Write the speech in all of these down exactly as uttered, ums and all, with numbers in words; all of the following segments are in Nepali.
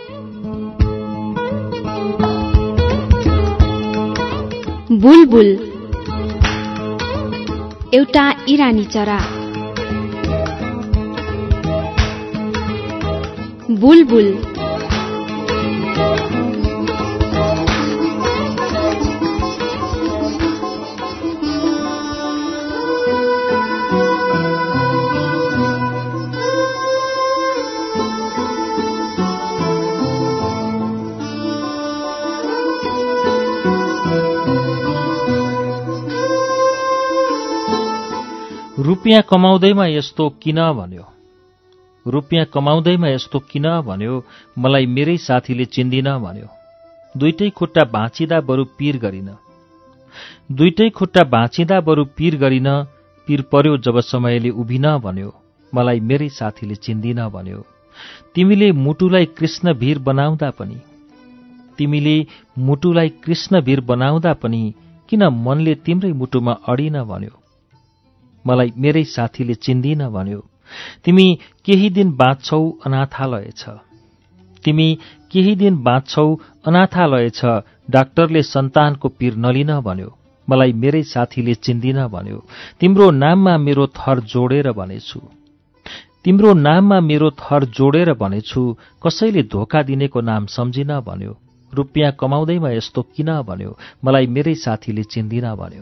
बुलबुल एउटा इरानी चरा। बुलबुल रुपियाँ कमाउँदैमा यस्तो किन भन्यो, रुपियाँ कमाउँदैमा यस्तो किन भन्यो, मलाई मेरै साथीले चिन्दिन भन्यो। दुईटै खुट्टा भाँचिँदा बरु पीर गरिन, दुईटै खुट्टा भाँचिँदा बरु पीर गरिन, पीर पर्यो जब समयले उभिन भन्यो, मलाई मेरै साथीले चिन्दिन भन्यो। तिमीले मुटुलाई कृष्णवीर बनाउँदा पनि, तिमीले मुटुलाई कृष्णवीर बनाउँदा पनि किन मनले तिम्रै मुटुमा अडिन भन्यो, मलाई मेरै साथीले चिन्दिन भन्यो। तिमी केही दिन बाँच्छौ अनाथालय छ, तिमी केही दिन बाँच्छौ अनाथालय छ, डाक्टरले सन्तानको पीर नलिन भन्यो, मलाई मेरै साथीले चिन्दिन भन्यो। तिम्रो नाममा मेरो थर जोडेर भनेछु, तिम्रो नाममा मेरो थर जोडेर भनेछु, कसैले धोका दिनेको नाम सम्झिन भन्यो। रुपियाँ कमाउँदैमा यस्तो किन भन्यो, मलाई मेरै साथीले चिन्दिन भन्यो।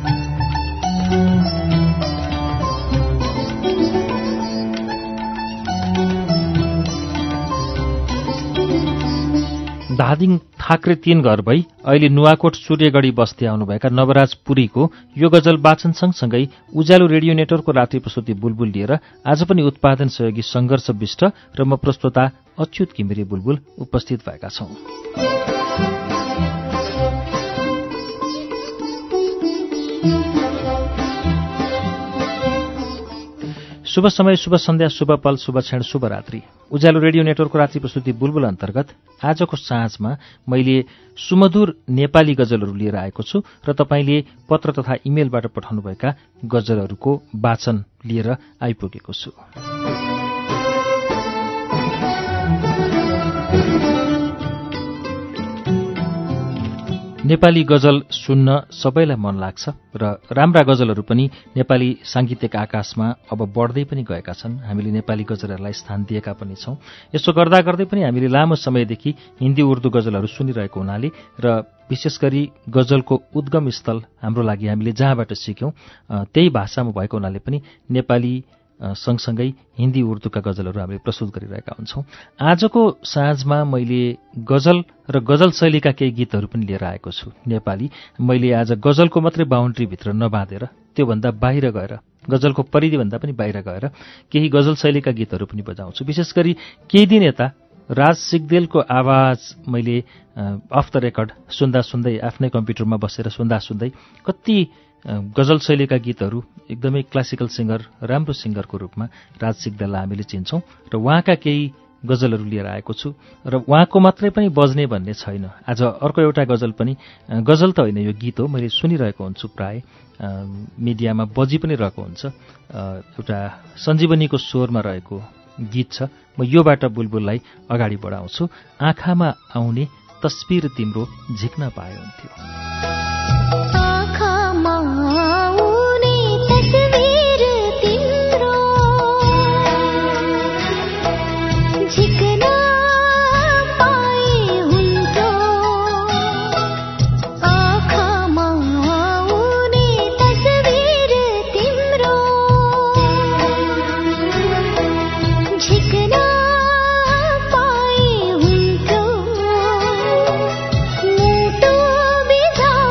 धादिङ थाक्रे तीन घर भई अहिले नुवाकोट सूर्यगढी बस्दै आउनुभएका नवराज पुरीको यो गजल वाचन सँगसँगै उज्यालो रेडियो नेटवर्कको रात्रि प्रस्तुति बुलबुल लिएर आज पनि उत्पादन सहयोगी संघर्ष विष्ट र म प्रस्तोता अच्युत घिमिरे बुलबुल उपस्थित भएका छौं। शुभ समय, शुभ सन्ध्या, शुभ पल, शुभ क्षण, शुभ रात्रि। उज्यालो रेडियो नेटवर्कको रात्रि प्रस्तुति बुलबुल अन्तर्गत आजको साँझमा मैले सुमधुर नेपाली गजलहरू लिएर आएको छु र तपाईँले पत्र तथा इमेलबाट पठाउनुभएका गजलहरूको वाचन लिएर आइपुगेको छु। नेपाली गजल सुन्न सबैलाई मन लाग्छ र राम्रा गजलहरू पनि नेपाली साङ्गीतिक आकाशमा अब बढ्दै पनि गएका छन्। हामीले नेपाली गजलहरूलाई स्थान दिएका पनि छौं। यसो गर्दा गर्दै पनि हामीले लामो समयदेखि हिन्दी उर्दू गजलहरू सुनिरहेको हुनाले र विशेष गरी गजलको उद्गम स्थल हाम्रो लागि हामीले जहाँबाट सिक्यौं त्यही भाषामा भएको हुनाले पनि नेपाली सँगसँगै हिन्दी उर्दूका गजलहरू हामीले प्रस्तुत गरिरहेका हुन्छौं। आजको साँझमा मैले गजल र गजल शैलीका केही गीतहरू पनि लिएर आएको छु नेपाली। मैले आज गजलको मात्रै बााउन्ड्रीभित्र नबाँधेर त्योभन्दा बाहिर गएर, गजलको परिधिभन्दा पनि बाहिर गएर केही गजल शैलीका गीतहरू पनि बजाउँछु। विशेष गरी केही दिन यता राज सिग्देलको आवाज मैले अफ द रेकर्ड सुन्दा सुन्दै आफ्नै कम्प्युटरमा बसेर सुन्दा सुन्दै कति गजल शैलीका गीतहरू, एकदमै क्लासिकल सिङ्गर, राम्रो सिङ्गरको रूपमा राज सिग्देललाई हामीले चिन्छौं र उहाँका केही गजलहरू लिएर आएको छु र उहाँको मात्रै पनि बज्ने भन्ने छैन। आज अर्को एउटा गजल पनि, गजल त होइन यो गीत हो, मैले सुनिरहेको हुन्छु, प्राय मिडियामा बजी पनि रहेको हुन्छ, एउटा सञ्जीवनीको स्वरमा रहेको गीत छ। म योबाट बुलबुललाई अगाडि बढाउँछु। आँखामा आउने तस्बिर तिम्रो झिक्न पाए हुन्थ्यो। मुटु बिझा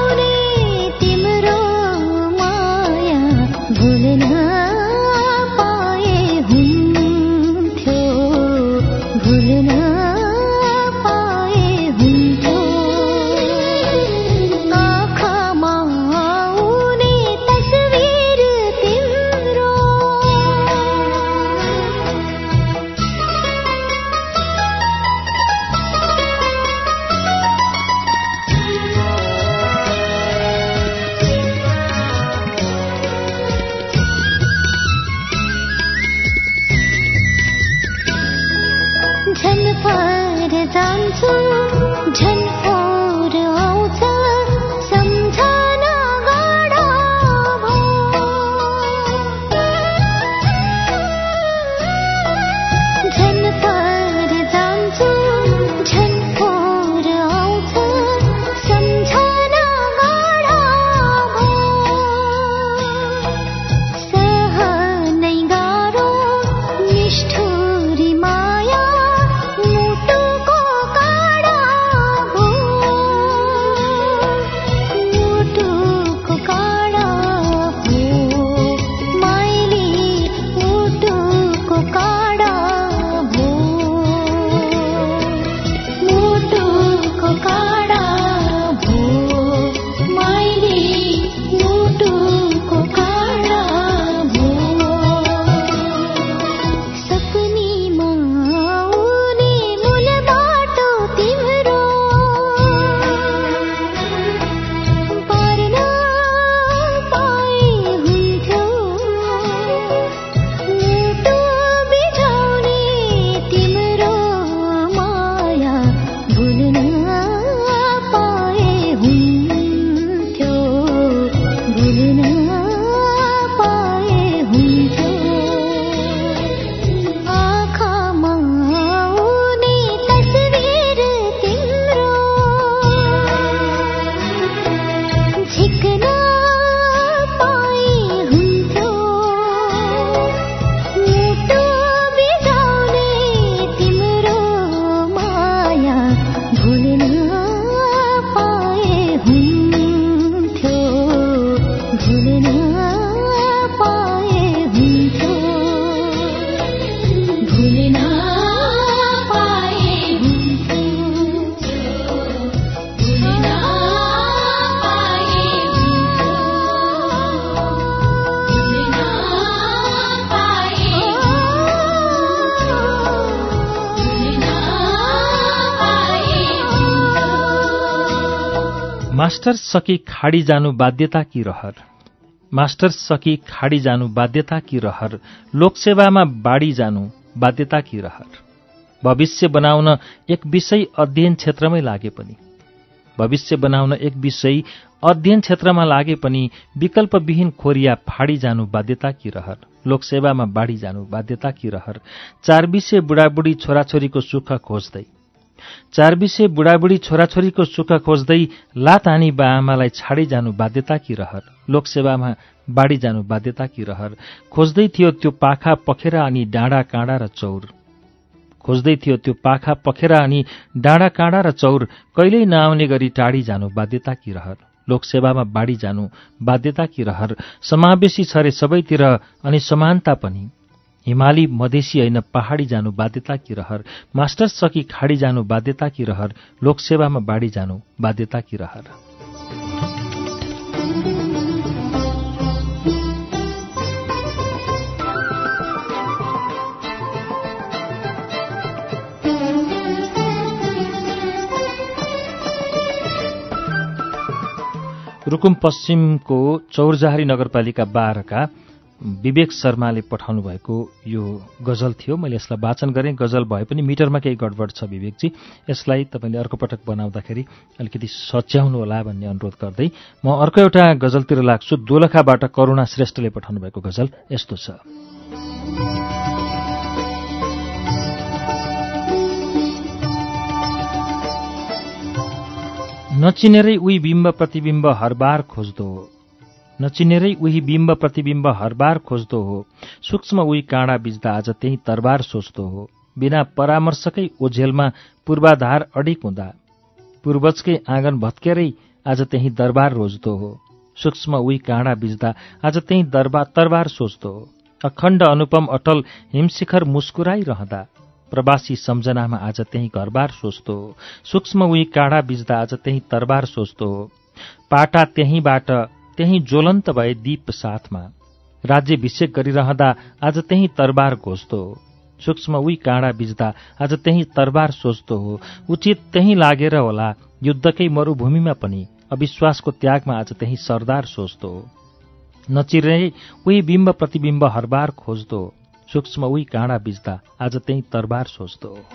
मास्टर्स सकी खाडी जानु बाध्यता कि रहर, मास्टर्स सकी खाडी जानु बाध्यता कि रहर, लोकसेवामा बाढी जानु बाध्यता कि रहर। भविष्य बनाउन एक विषय अध्ययन क्षेत्रमै लागे पनि भविष्य बनाउन एक विषय अध्ययन क्षेत्रमा लागे पनि विकल्पविहीन खोरिया फाडी जानु बाध्यता कि रहर, लोकसेवामा बाढी जानु बाध्यता कि रहर। चार विषय बुढाबुढी छोराछोरीको सुख खोज्दै चार विषय बुढाबुढी छोराछोरीको सुख खोज्दै लात हानी बाआमालाई छाडी जानु बाध्यता कि रहर, लोकसेवामा बाढी जानु बाध्यता कि रहर। खोज्दै थियो त्यो पाखा पखेरा अनि डाँडा काँडा र चौर खोज्दै थियो त्यो पाखा पखेरा अनि डाँडा काँडा र चौर, कहिल्यै नआउने गरी टाढी जानु बाध्यता कि रहर, लोकसेवामा बाढी जानु बाध्यता कि रहर। समावेशी छ रे सबैतिर अनि समानता पनि, हिमाली मधेसी होइन पहाडी जानु बाध्यता कि रहर। मास्टर्स सकी खाडी जानु बाध्यता कि रहर, लोकसेवामा बाढी जानु बाध्यता कि रहर। रुकुम पश्चिमको चौरजहारी नगरपालिका बाह्रका विवेक शर्माले पठाउनु भएको यो गजल थियो। मैले यसलाई वाचन गरेँ, गजल भए पनि मिटरमा केही गडबड छ विवेकजी, यसलाई तपाईँले अर्को पटक बनाउँदाखेरि अलिकति सच्याउनु होला भन्ने अनुरोध गर्दै म अर्को एउटा गजलतिर लाग्छु। दोलखाबाट करुणा श्रेष्ठले पठाउनु भएको गजल यस्तो छ। नचिनेरै उही बिम्ब प्रतिबिम्ब हरबार खोज्दो हो, नचिनेरै उही बिम्ब प्रतिबिम्ब हरबार खोज्दो हो, सूक्ष्म उही काँडा बिज्दा आज त्यही तरबार सोच्दो हो। बिना परामर्शकै ओझेलमा पूर्वाधार अडिक हुँदा पूर्वजकै आँगन भत्केरै आज त्यही दरबार रोज्दो हो। सूक्ष्म उही काँडा बिज्दा आज त्यही दरबार तरबार सोच्दो हो। अखण्ड अनुपम अटल हिमशिखर मुस्कुराइरहँदा प्रवासी सम्झनामा आज त्यही घरबार सोच्दो हो। सूक्ष्म उही काँडा बिज्दा आज त्यही तरबार सोच्दो हो। पाटा त्यहीँबाट त्यही ज्वलन्त भए दीप साथमा राज्यभिषेक गरिरहँदा आज त्यही तरबार घोज्दो हो। सूक्ष्म उही काँडा बिज्दा आज त्यही तरबार सोच्दो हो। उचित त्यही लागेर होला युद्धकै मरुभूमिमा पनि अविश्वासको त्यागमा आज त्यही सरदार सोच्दो हो। नचिरे उही बिम्ब प्रतिबिम्ब हरबार खोज्दो हो। सूक्ष्म उही काँडा बिज्दा आज त्यही तरबार सोच्दो हो।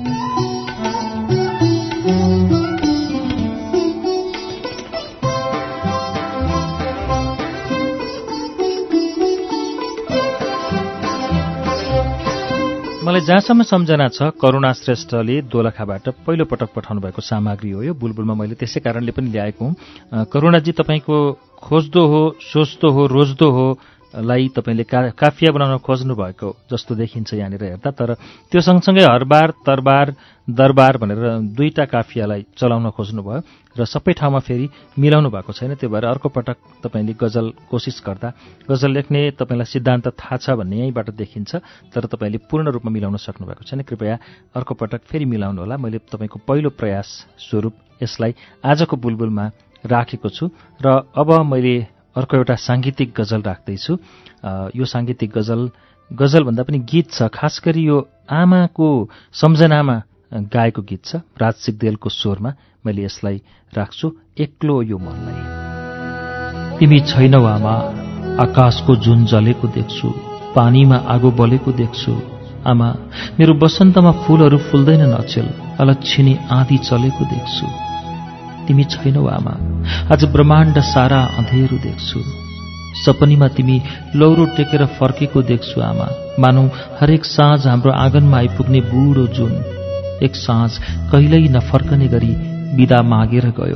मलाई जहाँसम्म सम्झना छ करुणा श्रेष्ठले दोलखाबाट पहिलो पटक पठाउनु भएको सामग्री हो यो। बुलबुलमा मैले त्यसै कारणले पनि ल्याएको हुँ। करुणाजी, तपाईँको खोज्दो हो, सोच्दो हो, रोज्दो हो लाई तपाईँले का काफिया बनाउन खोज्नु भएको जस्तो देखिन्छ यहाँनिर हेर्दा। तर त्यो सँगसँगै हरबार, तरबार, दरबार भनेर दुईटा काफियालाई चलाउन खोज्नुभयो र सबै ठाउँमा फेरि मिलाउनु भएको छैन। त्यो भएर अर्को पटक तपाईँले गजल कोसिस गर्दा गजल लेख्ने तपाईँलाई सिद्धान्त थाहा छ भन्ने यहीँबाट देखिन्छ, तर तपाईँले पूर्ण रूपमा मिलाउन सक्नु भएको छैन। कृपया अर्को पटक फेरि मिलाउनु होला। मैले तपाईँको पहिलो प्रयास स्वरूप यसलाई आजको बुलबुलमा राखेको छु र अब मैले अर्को एउटा साङ्गीतिक गजल राख्दैछु। यो साङ्गीतिक गजल गजलभन्दा पनि गीत छ। खास गरी यो आमाको सम्झनामा गाएको गीत छ। राज सिग्देलको स्वरमा मैले यसलाई राख्छु। एक्लो यो मनलाई। तिमी छैनौ आमा, आकाशको जुन जलेको देख्छु, पानीमा आगो बलेको देख्छु। आमा, मेरो बसन्तमा फूलहरू फुल्दैन नचेल, अलक्षिणी आँधी चलेको देख्छु। तिमी छैनौ आमा, आज ब्रह्माण्ड सारा अँधेरो देख्छु। सपनीमा तिमी लौरो टेकेर फर्केको देख्छु आमा। मानौ हरेक साँझ हाम्रो आँगनमा आइपुग्ने बुढो जुन एक साँझ कहिल्यै नफर्कने गरी बिदा मागेर गयो।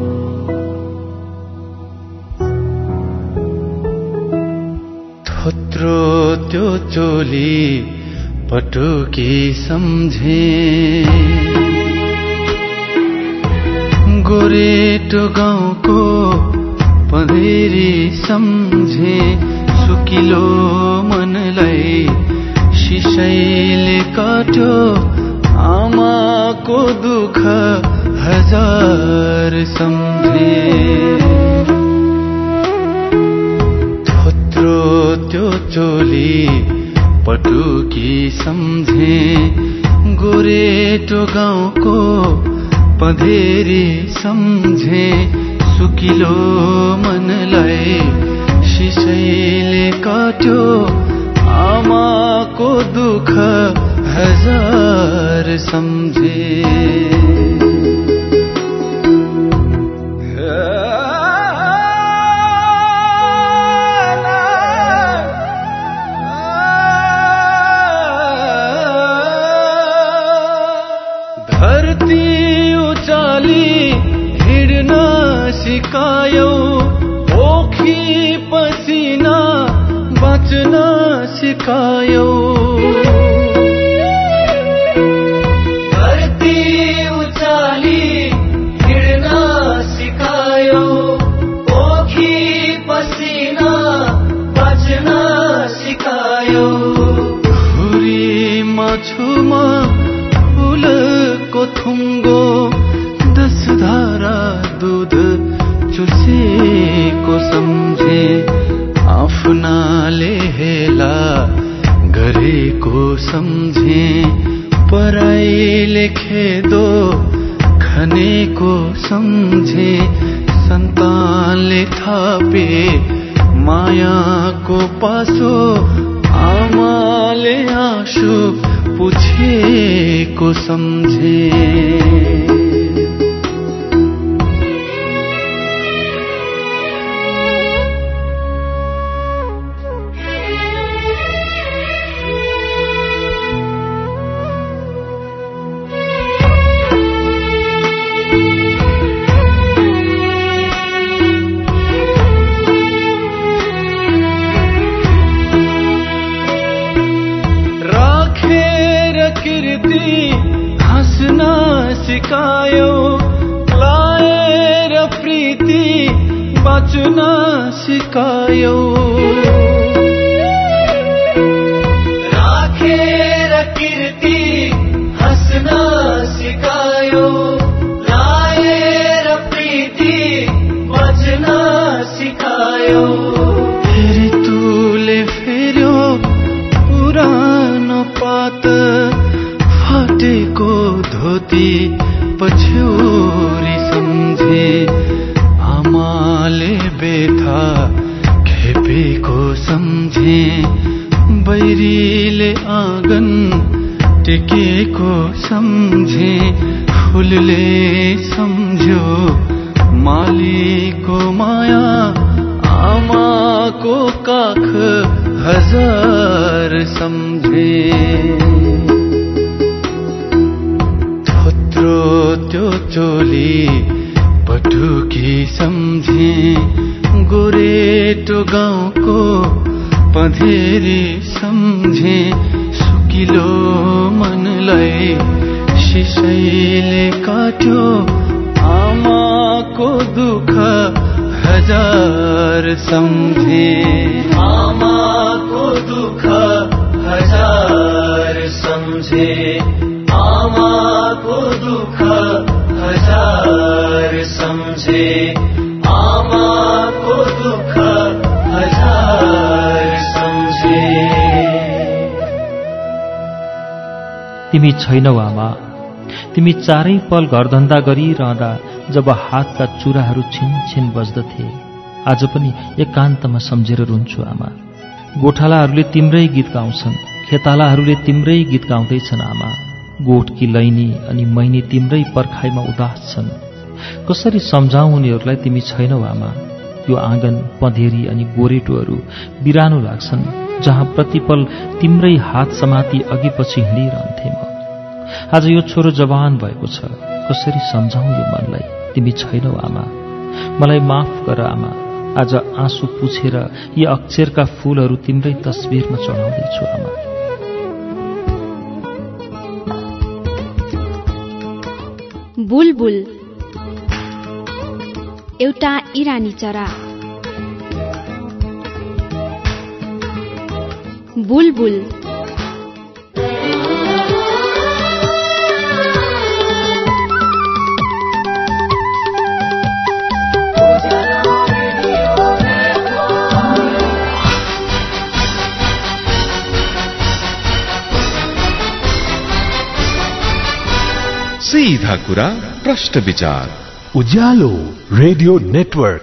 थोत्रो त्यो चोली पटुकी सम्झे, गोरेटो गाउँको पँधेरी सम्झे। सुकिलो मनलाई शिशैले काट्यो, आमाको दुःख हजार सम्झे। थोत्रो त्यो चोली पटुकी सम्झे, गोरेटो गाउँको पँधेरी सम्झे। सुकिलो मनलाई शिशैले काट्यो आमाको दुःख हजार सम्झे धरती उचाली हिँड्न सिकायौ ओखी पसिना बाँच्न सिकायौ धरती उचाली हिँड्न सिकायौ ओखी पसिना बाँच्न सिकायौ हुरीमा छुमा फुलको थुङ्गो दस धारा दूध चुसेको सम्झे आफ्नाले हेला गरेको सम्झे पराईले खेदो खनेको सम्झे सन्तानले थापे मायाको पासो आमाले आँसु पुछेको सम्झे हाँस्न सिकायो लाएर प्रीति बाँच्न सिकायो राखेर कीर्ति हाँस्न सिकायो लाएर प्रीति बाँच्न सिकायो फेरि तुले फेर्यो पुरानो पात फाटेको धोती पछ्यौरी सम्झे आमाले बेथा खेपेको सम्झे बैरीले आँगन टेकेको सम्झे फुलले सम्झ्यो मालीको माया आमाको काख हजार सम्झे त्यो चोली पटुकी सम्झे गोरेटो गाउँको पँधेरी सम्झे सुकिलो मनलाई शिशैले काट्यो आमाको दुःख हजार सम्झे आमाको दुःख हजार सम्झे आमाको दुःख हजार सम्झे आमाको दुःख हजार सम्झे तिमी छैनौ आमा तिमी चारै पल घरधन्दा गरिरहँदा जब हातका चुराहरू छिनछिन बज्दथे आज पनि एकान्तमा सम्झेर रुन्छु आमा गोठालाहरूले तिम्रै गीत गाउँछन् खेतालाहरूले तिम्रै गीत गाउँदैछन् आमा गोठकी लैनी अनि मैनी तिम्रै पर्खाइमा उदास छन् कसरी सम्झाउँ उनीहरूलाई तिमी छैनौ आमा यो आँगन पँधेरी अनि गोरेटोहरू बिरानो लाग्छन् जहाँ प्रतिपल तिम्रै हात समाती अघि पछि हिँडिरहन्थे म आज यो छोरो जवान भएको छ कसरी सम्झाउँ यो मनलाई तिमी छैनौ आमा मलाई माफ गर आमा आज आँसु पुछेर यी अक्षरका फूलहरू तिम्रै तस्बिरमा चढाउँदैछु आमा बुलबुल एउटा इरानी चरा बुलबुल सीधा कुरा प्रश्न विचार उज्यालो रेडियो नेटवर्क।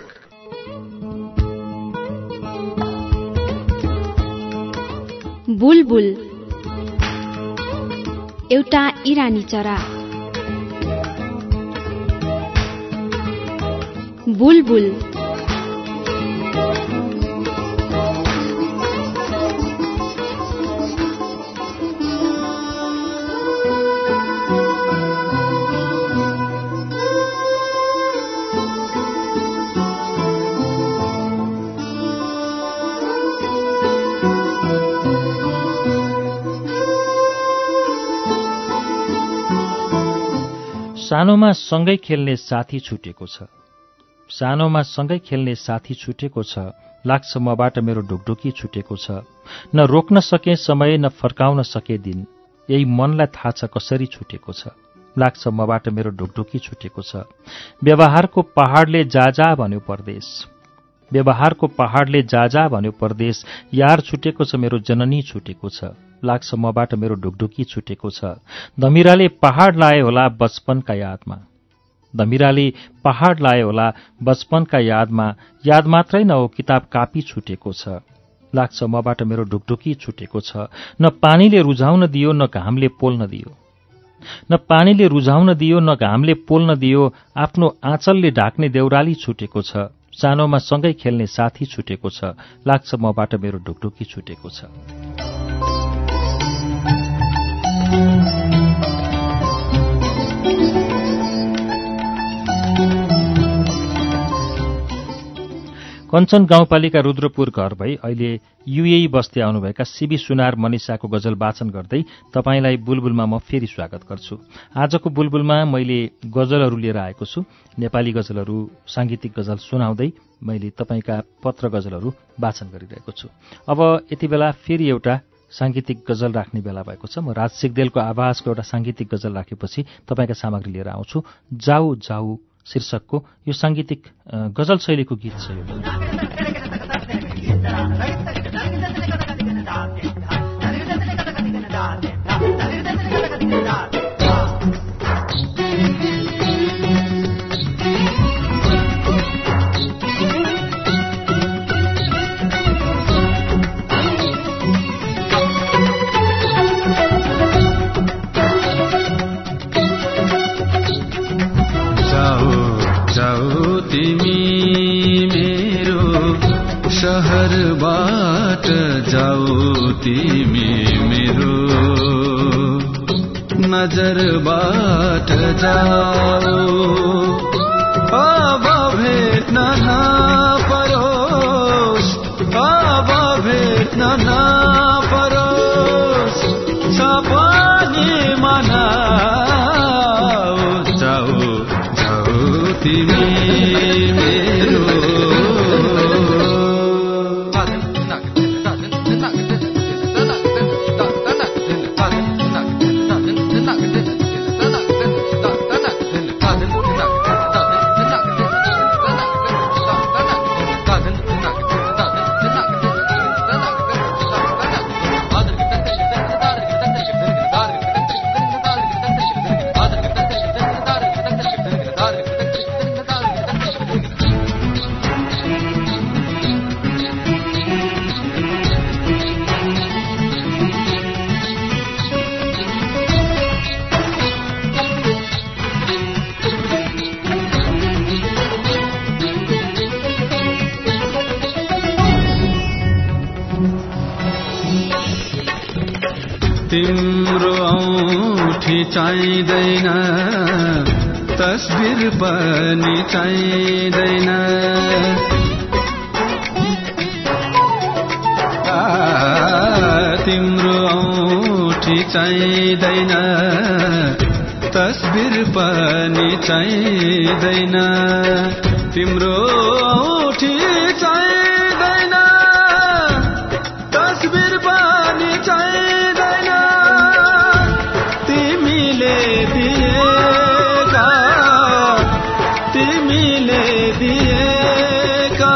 बुलबुल एउटा इरानी चरा। बुलबुल सानोमा सँगै खेल्ने साथी छुटेको छ, सानोमा सँगै खेल्ने साथी छुटेको छ, लाग्छ मबाट मेरो ढुकढुकी छुटेको छ। न रोक्न सके समय न फर्काउन सके दिन, यही मनलाई थाहा छ कसरी छुटेको छ, लाग्छ मबाट मेरो ढुकढुकी छुटेको छ। व्यवहारको पहाडले जा जा भन्यो परदेश, व्यवहारको पहाडले जा जा भन्यो परदेश, यार छुटेको छ मेरो जननी छुटेको छ, लाग्छ मबाट मेरो ढुकढुकी छुटेको छ। धमिराले पहाड लाए होला बचपनका यादमा, धमिराले पहाड लाए होला बचपनका यादमा, याद मात्रै न हो किताब कापी छुटेको छ, लाग्छ मबाट मेरो ढुकढुकी छुटेको छ। न पानीले रुझाउन दियो न घामले पोल्न दियो, न पानीले रुझाउन दियो न घामले पोल्न दियो, आफ्नो आँचलले ढाक्ने देउराली छुटेको छ। सानोमा सँगै खेल्ने साथी छुटेको छ, लाग्छ मबाट मेरो ढुकढुकी छुटेको छ। कञ्चन गाउँपालिका रुद्रपुर घर भई अहिले युएई बस्दै आउनुभएका सिबी सुनार मनिषाको गजल वाचन गर्दै तपाईंलाई बुलबुलमा म फेरि स्वागत गर्छु। आजको बुलबुलमा मैले गजलहरू लिएर आएको छु। नेपाली गजलहरू, सांगीतिक गजल सुनाउँदै मैले तपाईंका पत्र गजलहरू वाचन गरिरहेको छु। अब यति बेला फेरि एउटा सांगीतिक गजल राख्ने बेला भएको छ। म राज सिग्देलको आवाजको एउटा सांगीतिक गजल राखेपछि तपाईंका सामग्री लिएर आउँछु। जाऊ जाऊ शीर्षकको यो सांगीतिक गजल शैलीको गीत छ। शहरबाट जाऊ तिमी मेरो, नजरबाट जाऊ, अब भेट्न नपरोस्, अब भेट्न नपरोस्, सपनी मनाऊ, जाऊ जाऊ तिमी मेरो। तिम्रो औँठी चाहिँदैन, तस्बिर पनि चाहिँदैन, तिम्रो औँठी चाहिँदैन, तस्बिर पनि चाहिँदैन, तिम्रो औँठी चाहिँदैन, तस्बिर पनि चाहिँदैन, तिमीले दिएका तिमीले दिएका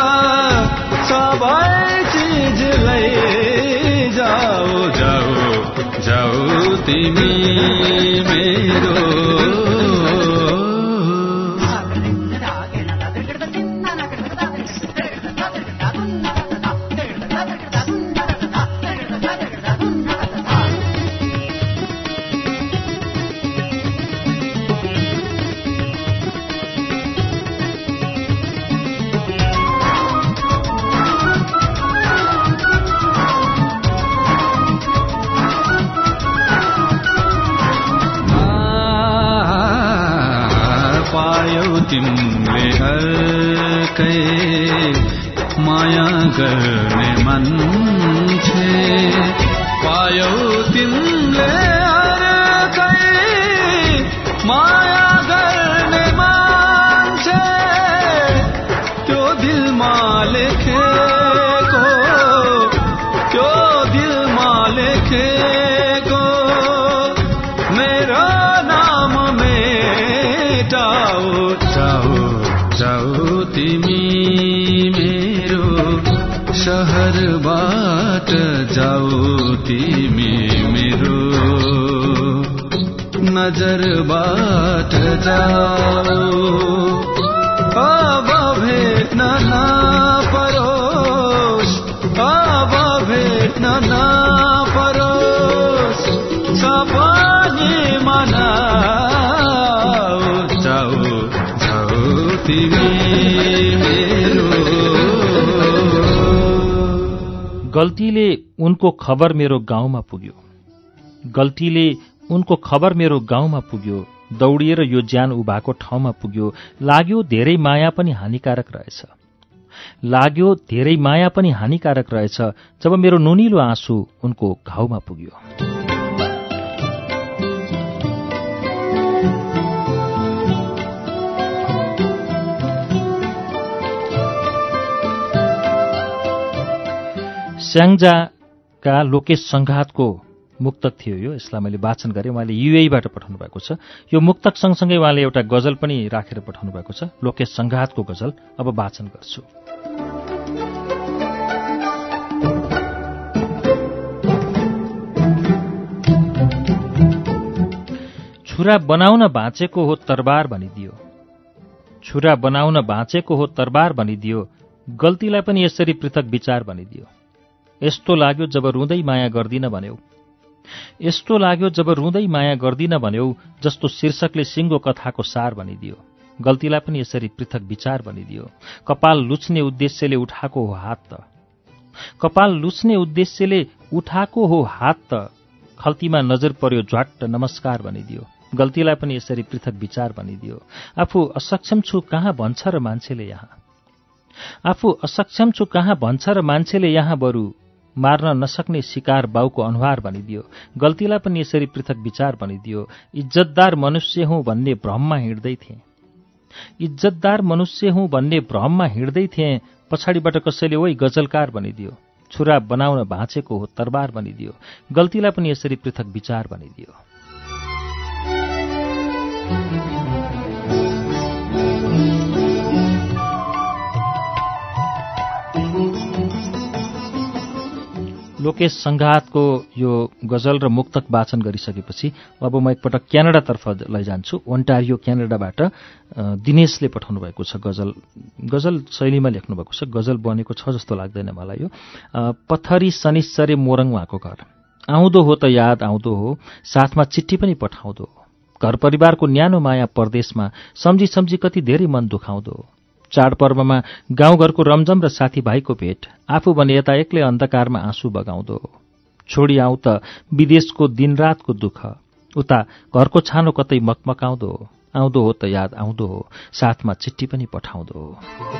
सबै चिज लैजाऊ, जाऊ जाऊ तिमी मेरो। पायौ तिमीले अर्कै माया गर्ने मान्छे पायौ तिमीले अर्कै माया गर्ने मान्छे त्यो दिलमा लेखेको त्यो दिलमा लेखेको मेरो नाम मेटाऊ जाऊ जाऊ तिमी मेरो शहरबाट जाऊ तिमी मेरो नजरबाट जाऊ अब भेट्न नपरोस् अब भेट्न नपरोस् सपनी मनाऊ जाऊ जाऊ तिमी मेरो गल्तीले उनको खबर मेरो गाउँमा पुग्यो गल्तीले उनको खबर मेरो गाउँमा पुग्यो दौडिएर यो ज्यान उभाको ठाउँमा पुग्यो लाग्यो धेरै माया पनि हानिकारक रहेछ लाग्यो धेरै माया पनि हानिकारक रहेछ जब मेरो नुनिलो आँसु उनको घाउमा पुग्यो स्याङ्जाका लोकेश सङ्घातको मुक्तक थियो यो यसलाई मैले वाचन गरेँ उहाँले युएईबाट पठाउनु भएको छ यो मुक्तक सँगसँगै उहाँले एउटा गजल पनि राखेर पठाउनु भएको छ लोकेश सङ्घातको गजल अब वाचन गर्छु छुरा बनाउन बाँचेको हो तरबार भनिदियो छुरा बनाउन बाँचेको हो तरबार भनिदियो गल्तीलाई पनि यसरी पृथक विचार भनिदियो यस्तो लाग्यो जब रुँदै माया गर्दिन भन्यौ यस्तो लाग्यो जब रुँदै माया गर्दिन भन्यौ जस्तो शीर्षकले सिङ्गो कथाको सार भनिदियो गल्तीलाई पनि यसरी पृथक विचार भनिदियो कपाल लुच्ने उद्देश्यले उठाएको हो हात त कपाल लुच्ने उद्देश्यले उठाएको हो हात त खल्तीमा नजर पर्यो झ्वाट्ट नमस्कार भनिदियो गल्तीलाई पनि यसरी पृथक विचार भनिदियो आफू असक्षम छु कहाँ भन्छ र मान्छेले यहाँ आफू असक्षम छु कहाँ भन्छ र मान्छेले यहाँ बरु मार्न नसक्ने शिकार बाउको अनुहार भनिदियो गल्तीलाई पनि यसरी पृथक विचार भनिदियो इज्जतदार मनुष्य हुँ भन्ने भ्रममा हिँड्दै थिएँ इज्जतदार मनुष्य हुँ भन्ने भ्रममा हिँड्दै थिएँ पछाडिबाट कसैले ओइ गजलकार भनिदियो छुरा बनाउन भाँचेको हो तरबार भनिदियो गल्तीलाई पनि यसरी पृथक विचार भनिदियो लोकेश सङ्घातको यो गजल र मुक्तक वाचन गरिसकेपछि अब म एकपटक क्यानाडातर्फ लैजान्छु ओन्टारियो क्यानाडाबाट दिनेशले पठाउनु भएको छ गजल गजल शैलीमा लेख्नु भएको छ गजल बनेको छ जस्तो लाग्दैन मलाई यो पथरी शनिश्चरे मोरङ उहाँको घर आउँदो हो त याद आउँदो हो साथमा चिठी पनि पठाउँदो हो घर परिवारको न्यानो माया परदेशमा सम्झी सम्झी कति धेरै मन दुखाउँदो हो चाडपर्वमा गाउँघरको रमझम र साथीभाइको भेट आफू भने यता एक्लै अन्धकारमा आँसु बगाउँदो हो छोडी आउँ त विदेशको दिनरातको दुःख उता घरको छानो कतै मकमकाउँदो हो आउँदो हो त याद आउँदो हो साथमा चिठी पनि पठाउँदो हो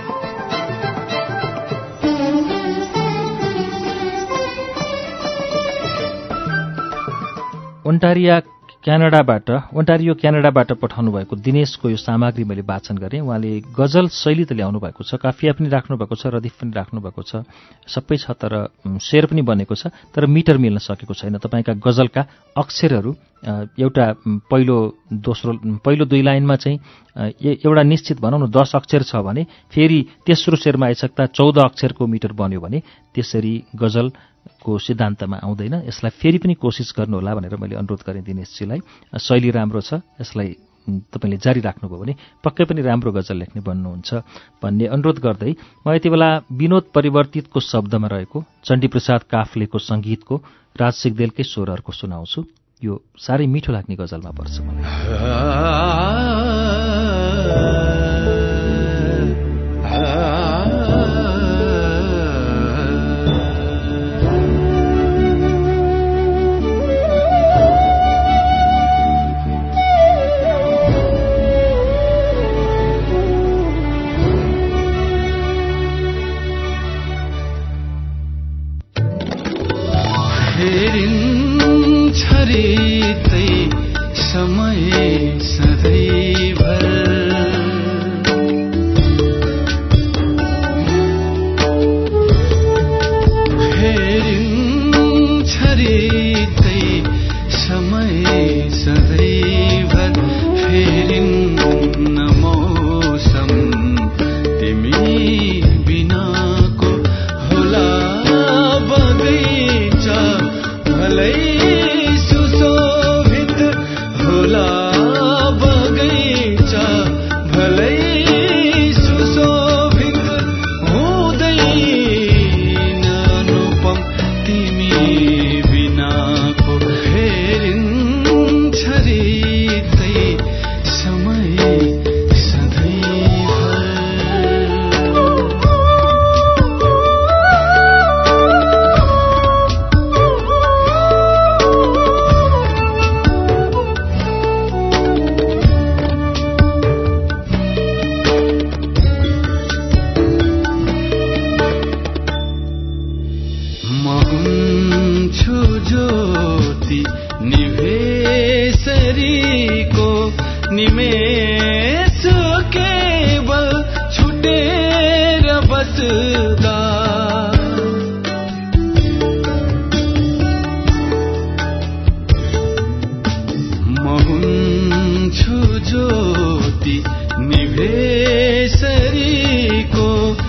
ओन्टारिया क्यानाडाबाट ओन्टारियो क्यानाडाबाट पठाउनु भएको दिनेशको यो सामग्री मैले वाचन गरेँ उहाँले गजल शैली त ल्याउनु भएको छ काफिया पनि राख्नु भएको छ रदिफ पनि राख्नु भएको छ सबै छ तर शेर पनि बनेको छ तर मिटर मिल्न सकेको छैन तपाईँका गजलका अक्षरहरू एउटा पहिलो दोस्रो पहिलो दुई लाइनमा चाहिँ एउटा निश्चित भनौँ न दस अक्षर छ भने फेरि तेस्रो शेरमा आइसक्दा चौध अक्षरको मिटर बन्यो भने त्यसरी गजल को सिद्धान्तमा आउँदैन यसलाई फेरि पनि कोसिस गर्नुहोला भनेर मैले अनुरोध गरेँ दिनेशजीलाई शैली राम्रो छ यसलाई तपाईँले जारी राख्नुभयो भने पक्कै पनि राम्रो गजल लेख्ने बन्नुहुन्छ भन्ने अनुरोध गर्दै म यति बेला विनोद परिवर्तितको शब्दमा रहेको चण्डीप्रसाद काफ्लेको सङ्गीतको राज सिगदेलकै स्वरहरूको सुनाउँछु यो साह्रै मिठो लाग्ने गजलमा पर्छ मलाई निमेष केवल छुटेर बस्दा म हुन्छु ज्योति निभेसरीको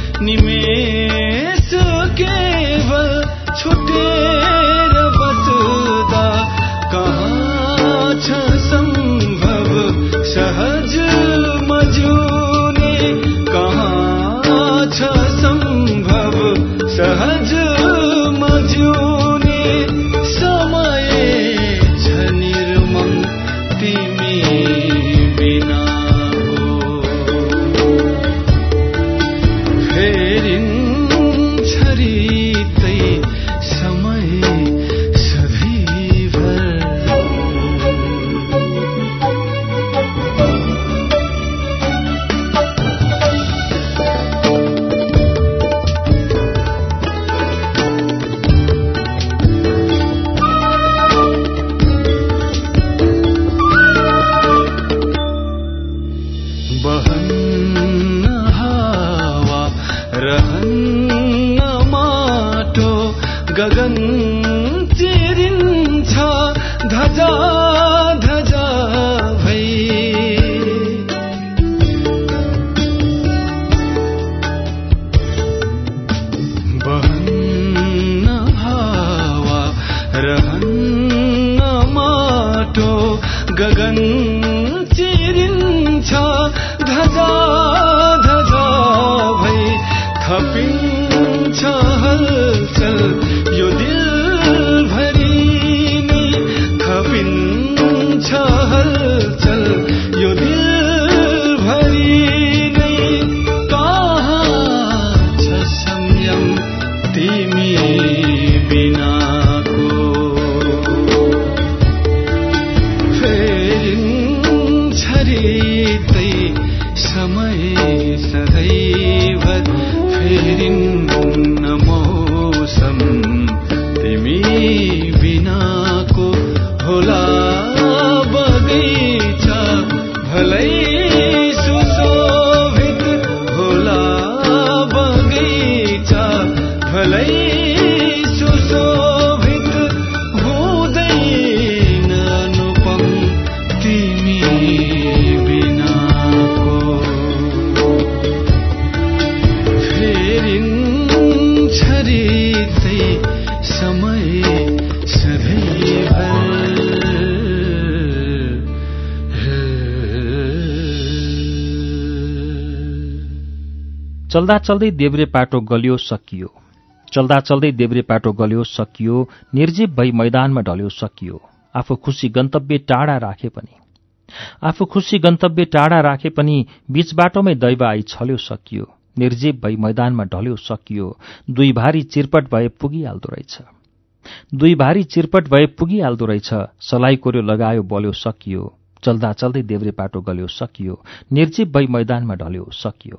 निमेष केवल छुटेर बस्दा कहाँ छ सम्भव सहज मजुने कहाँ छ सम्भव सहज मजुने समय छ निर्मम तिमी बिनाको फेरिन्छ रित्तै समय सधैँभर बहन्न हावा रहन्न माटो गगन चिरिन्छ धजा धजा भई बहन्न हावा रहन्न माटो गगन चिरिन्छ धजा धजा भई थपिन्छ हलचल यो दिलभरि नै थपिन्छ हलचल यो दिलभरि नै कहाँ छ संयम तिमी बिनाको फेरिन्छ रित्तै समय सदैव फेरिन्न मौसम तिमी बिनाको होला बगैँचा भलै सुशोभित होला बगैँचा भलै सुशोभित हुँदैन अनुपम तिमी बिनाको फेरिन्छ रित्तै समय सधैँभर चल्दा चल्दै देब्रे पाटो गल्यो सकियो चल्दा चल्दै देब्रे पाटो गल्यो सकियो निर्जीव भई मैदानमा ढल्यो सकियो आफू खुसी गन्तव्य टाढा राखे पनि आफू खुसी गन्तव्य टाढा राखे पनि बीच बाटोमै दैव आई छल्यो सकियो निर्जीव भई मैदानमा ढल्यो सकियो दुई भारी चिरपट भए पुगिहाल्दो रहेछ दुई भारी चिरपट भए पुगिहाल्दो रहेछ सलाई कोर्यो लगायो बल्यो सकियो चल्दा चल्दै देब्रे पाटो गल्यो सकियो निर्जीव भई मैदानमा ढल्यो सकियो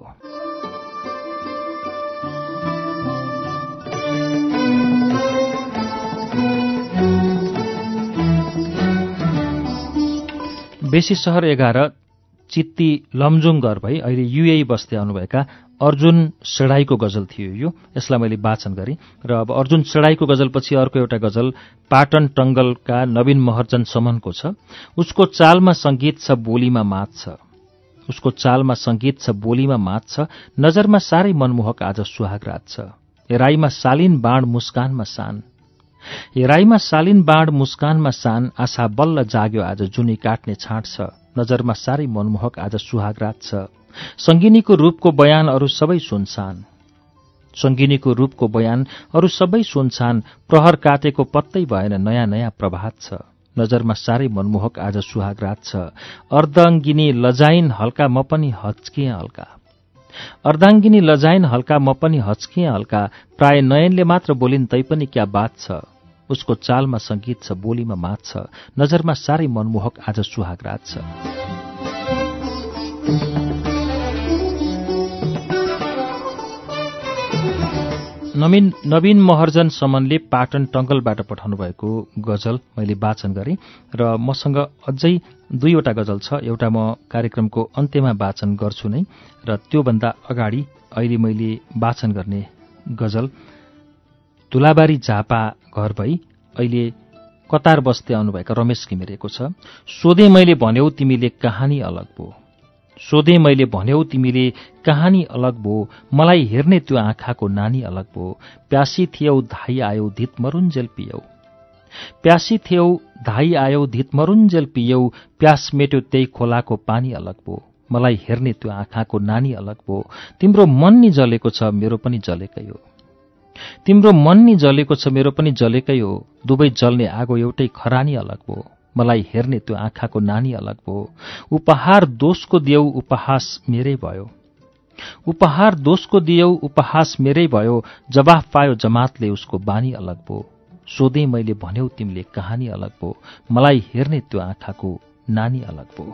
बेसी सहर एघार चित्ती लमजुङ घर भई अहिले युएई बस्दै आउनुभएका अर्जुन सेडाईको गजल थियो यो यसलाई मैले वाचन गरेँ र अब अर्जुन सेडाईको गजलपछि अर्को एउटा गजल पाटन टंगलका नवीन महर्जन समनको छ उसको चालमा संगीत छ बोलीमा मात छ उसको चालमा संगीत छ बोलीमा मात छ नजरमा साह्रै मनमोहक आज सुहागरात छ हेराइमा शालीन बाण मुस्कानमा सान हेराइमा शालीन बाण मुस्कानमा सान आशा बल्ल जाग्यो आज जुनी काट्ने छाँट छ नजरमा साह्रै मनमोहक आज सुहागरात छ संगिनीको रूपको बयान अरू सबै सुनसान संगिनीको रूपको बयान अरू सबै सुनसान प्रहर काटेको पत्तै भएन नयाँ नयाँ प्रभात छ नजरमा साह्रै मनमोहक आज सुहागरात छ अर्धाङ्गिनी लजाइन हल्का म पनि हच्किएँ हल्का अर्धाङ्गिनी लजाइन हल्का म पनि हच्किएँ हल्का प्राय नयनले मात्र बोलिन् तैपनि क्या बात छ उसको चालमा संगीत छ बोलीमा मात छ नजरमा साह्रै मनमोहक आज सुहागरात छ नवीन नवीन महर्जन समनले पाटन टङ्गलबाट पठाउनु भएको गजल मैले वाचन गरेँ र मसँग अझै दुईवटा गजल छ। एउटा म कार्यक्रमको अन्त्यमा वाचन गर्छु नै र त्योभन्दा अगाडि अहिले मैले वाचन गर्ने गजल तुलाबारी झापा घर भई अहिले कतार बस्दै आउनुभएका रमेश घिमिरेको छ। सोधे मैले भन्यौ तिमीले कहानी अलग भो, सोधे मैले भन्यौ तिमीले कहानी अलग भो, मलाई हेर्ने त्यो आँखाको नानी अलग भो। प्यासी थियौ धाई आयौ धित मरुन्जेल पियौ, प्यासी थियौ धाई आयौ धित मरुन्जेल पियौ, प्यास मेट्यो त्यही खोलाको पानी अलग भो, मलाई हेर्ने त्यो आँखाको नानी अलग भो। तिम्रो मन नि जलेको छ मेरो पनि जलेकै हो, तिम्रो मन नि जलेको छ मेरो पनि जलेकै हो, दुवै जल्ने आगो एउटै खरानी अलग भो, मलाई हेर्ने त्यो आँखाको नानी अलग भो। उपहार दोषको दियौ उपहास मेरै भयो, उपहार दोषको दियौ उपहास मेरै भयो, जवाफ पायो जमातले उसको बानी अलग भो। सोधे मैले भन्यौ तिमीले कहानी अलग भो, मलाई हेर्ने त्यो आँखाको नानी अलग भो।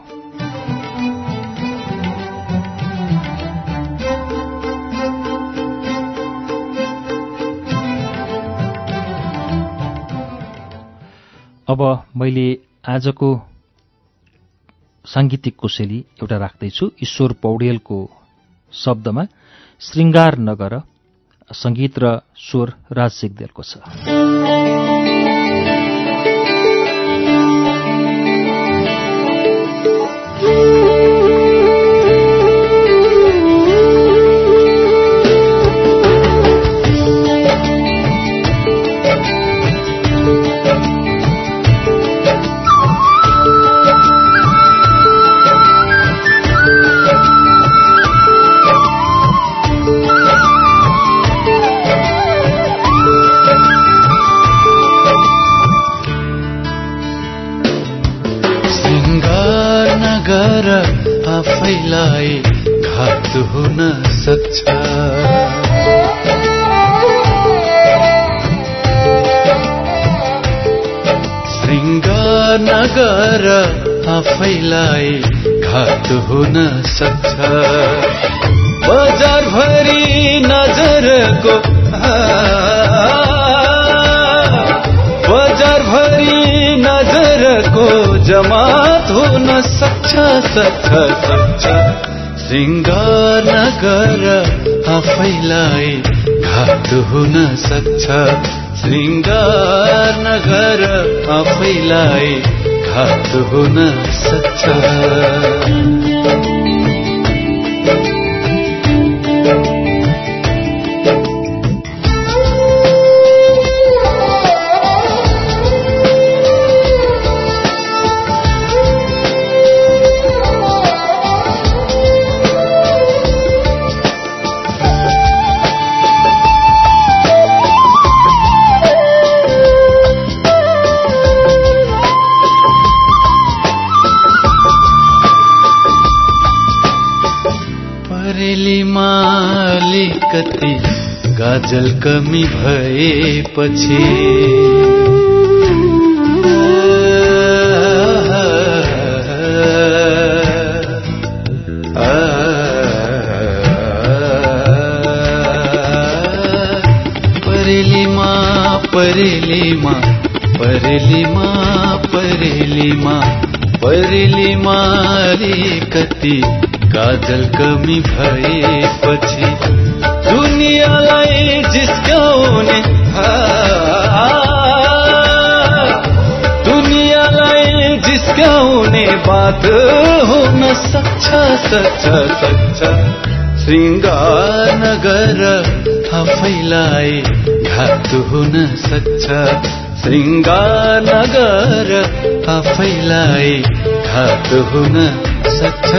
अब मैले आजको साङ्गीतिक कोसेली एउटा राख्दैछु ईश्वर पौडेलको शब्दमा श्रृङ्गार नगर, संगीत र स्वर राज सिगदेलको छ। आफैलाई घात हुन सक्छ, श्रृङ्गार नगर आफैलाई घात हुन सक्छ। बजार भरि नजरको बजार भरि नजरको जमात हुन सक्छ सक्छ सक्छ। श्रृङ्गार नगर आफैलाई घात हुन सक्छ, श्रृङ्गार नगर आफैलाई घात हुन सक्छ। कति गाजल कमी भएपछि परेलीमा परेलीमा परेलीमा परेलीमा परेलीमा कति गाजल कमी भएपछि दुनियाँलाई जिस्काउने दुनियाँलाई जिस्काउने बात हुन सक्छ सक्छ सक्छ। श्रृङ्गार नगर आफैलाई घात हुन सक्छ, श्रृङ्गार नगर आफैलाई घात हुन सक्छ।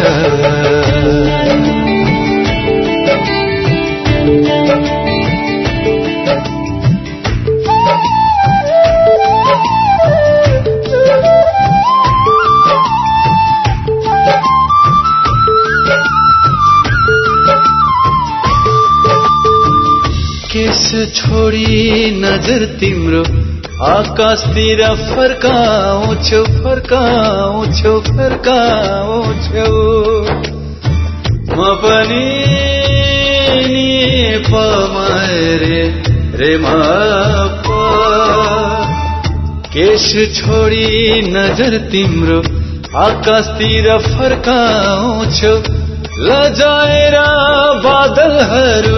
केस छोडी नजर तिम्रो आकाशतिर फर्काउँछौ फर्काउँछौ फर्काउँछौ, म पनि नि पमरे रेम प केश छोडी नजर तिम्रो आकाशतिर फर्काउँछौ लजाएर बादलहरू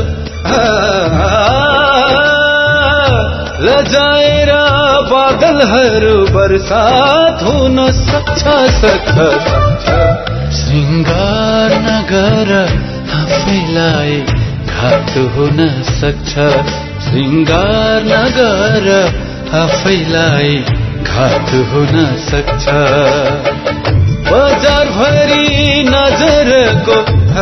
लजाएर बादलहरू बर्सात हुन सक्छ सक्छ सक्छ श्रृंगार नगर आफैलाई घात हुन सक्छ श्रृंगार नगर आफैलाई घात हुन सक्छ बजार भरि नजरको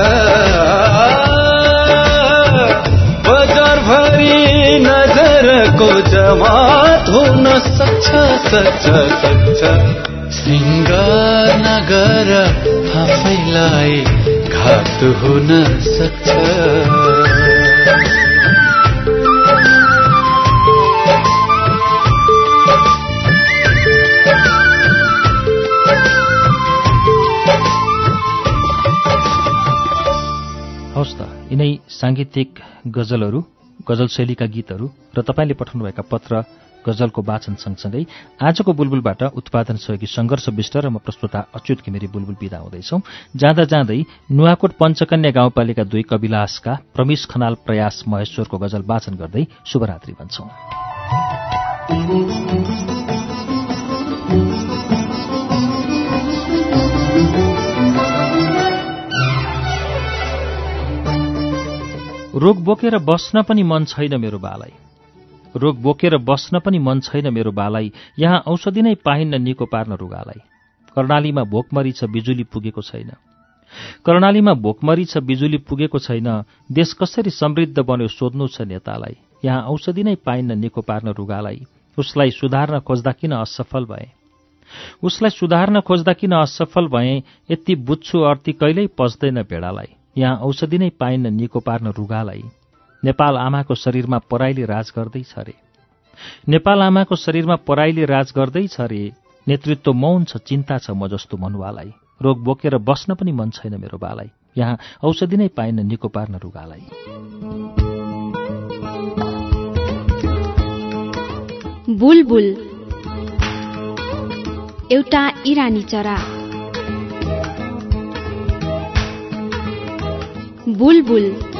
बजार भरि नजरको जमात हुन सक्छ सक्छ सक्छ श्रृंगार नगर आफैलाई घात हुन सक्छ हवस् त यिनै सांगीतिक गजलहरू गजल शैलीका गीतहरू र तपाईँले पठाउनुभएका पत्र गजलको वाचन सँगसँगै आजको बुलबुलबाट उत्पादन सहयोगी सङ्घर्ष विष्ट र म प्रस्तुता अच्युत घिमिरे बुलबुल बिदा हुँदैछौं। जाँदा जाँदै नुवाकोट पञ्चकन्या गाउँपालिका दुई कविलासका प्रमेश खनाल प्रयास महेश्वरको गजल वाचन गर्दै शुभरात्रि भन्छौं। रोग बोकेर बस्न पनि मन छैन मेरो बालाई रोग बोकेर बस्न पनि मन छैन मेरो बालाई यहाँ औषधि नै पाइन्न निको पार्न रुगालाई कर्णालीमा भोकमरी छ बिजुली पुगेको छैन कर्णालीमा भोकमरी छ बिजुली पुगेको छैन देश कसरी समृद्ध बन्यो सोध्नु छ नेतालाई यहाँ औषधि नै पाइन्न निको पार्न रुगालाई उसलाई सुधार्न खोज्दा किन असफल भए उसलाई सुधार्न खोज्दा किन असफल भए यति बुझ्छु अर्थी कहिल्यै पस्दैन भेडालाई यहाँ औषधि नै पाइन्न निको पार्न रुगालाई नेपाल आमाको शरीरमा पराईले राज गर्दैछ रे नेपाल आमाको शरीरमा पराईले राज गर्दैछ रे नेतृत्व मौन छ चिन्ता छ म जस्तो मनुवालाई रोग बोकेर बस्न पनि मन छैन मेरो बालाई यहाँ औषधि नै पाइन्न निको पार्न रुगालाई बुलबुल एउटा इरानी चरा बुलबुल